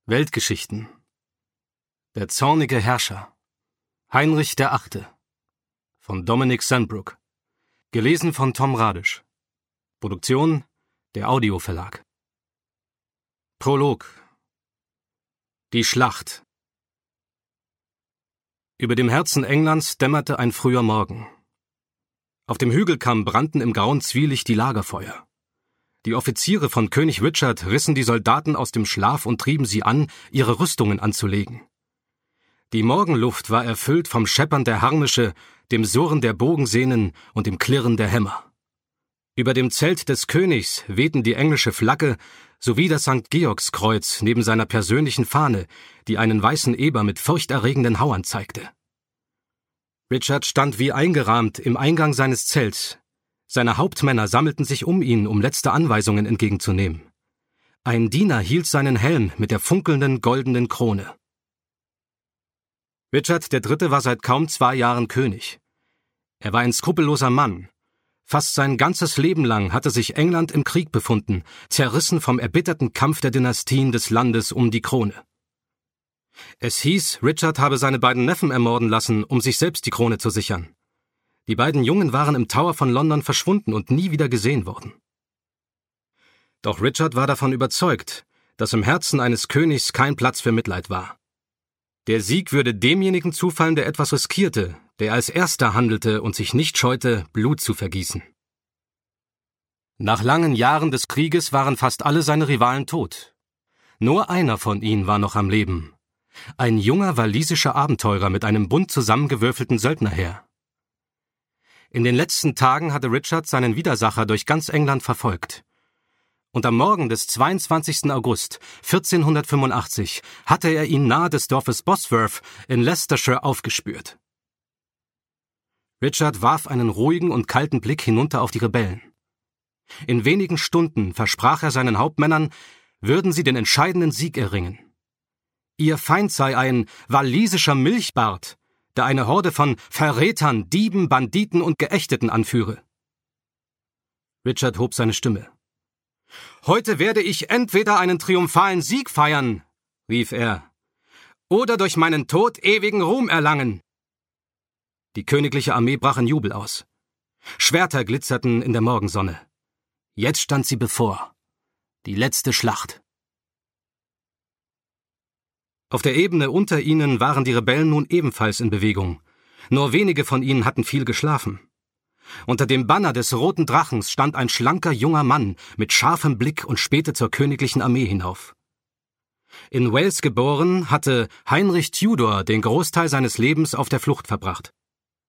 Weltgeschichten. Der zornige Herrscher. Heinrich VIII. Von Dominic Sandbrook. Gelesen von Tom Radisch. Produktion der Audio Verlag. Prolog. Die Schlacht. Über dem Herzen Englands dämmerte ein früher Morgen. Auf dem Hügelkamm brannten im grauen Zwielicht die Lagerfeuer. Die Offiziere von König Richard rissen die Soldaten aus dem Schlaf und trieben sie an, ihre Rüstungen anzulegen. Die Morgenluft war erfüllt vom Scheppern der Harnische, dem Surren der Bogensehnen und dem Klirren der Hämmer. Über dem Zelt des Königs wehten die englische Flagge sowie das St. Georgskreuz neben seiner persönlichen Fahne, die einen weißen Eber mit furchterregenden Hauern zeigte. Richard stand wie eingerahmt im Eingang seines Zelts. Seine Hauptmänner sammelten sich um ihn, um letzte Anweisungen entgegenzunehmen. Ein Diener hielt seinen Helm mit der funkelnden goldenen Krone. Richard III. War seit kaum 2 Jahren König. Er war ein skrupelloser Mann. Fast sein ganzes Leben lang hatte sich England im Krieg befunden, zerrissen vom erbitterten Kampf der Dynastien des Landes um die Krone. Es hieß, Richard habe seine beiden Neffen ermorden lassen, um sich selbst die Krone zu sichern. Die beiden Jungen waren im Tower von London verschwunden und nie wieder gesehen worden. Doch Richard war davon überzeugt, dass im Herzen eines Königs kein Platz für Mitleid war. Der Sieg würde demjenigen zufallen, der etwas riskierte, der als Erster handelte und sich nicht scheute, Blut zu vergießen. Nach langen Jahren des Krieges waren fast alle seine Rivalen tot. Nur einer von ihnen war noch am Leben. Ein junger walisischer Abenteurer mit einem bunt zusammengewürfelten Söldnerheer. In den letzten Tagen hatte Richard seinen Widersacher durch ganz England verfolgt. Und am Morgen des 22. August 1485 hatte er ihn nahe des Dorfes Bosworth in Leicestershire aufgespürt. Richard warf einen ruhigen und kalten Blick hinunter auf die Rebellen. In wenigen Stunden versprach er seinen Hauptmännern, würden sie den entscheidenden Sieg erringen. Ihr Feind sei ein walisischer Milchbart, der eine Horde von Verrätern, Dieben, Banditen und Geächteten anführe. Richard hob seine Stimme. »Heute werde ich entweder einen triumphalen Sieg feiern«, rief er, »oder durch meinen Tod ewigen Ruhm erlangen.« Die königliche Armee brach in Jubel aus. Schwerter glitzerten in der Morgensonne. Jetzt stand sie bevor. Die letzte Schlacht. Auf der Ebene unter ihnen waren die Rebellen nun ebenfalls in Bewegung. Nur wenige von ihnen hatten viel geschlafen. Unter dem Banner des Roten Drachens stand ein schlanker junger Mann mit scharfem Blick und spähte zur königlichen Armee hinauf. In Wales geboren, hatte Heinrich Tudor den Großteil seines Lebens auf der Flucht verbracht.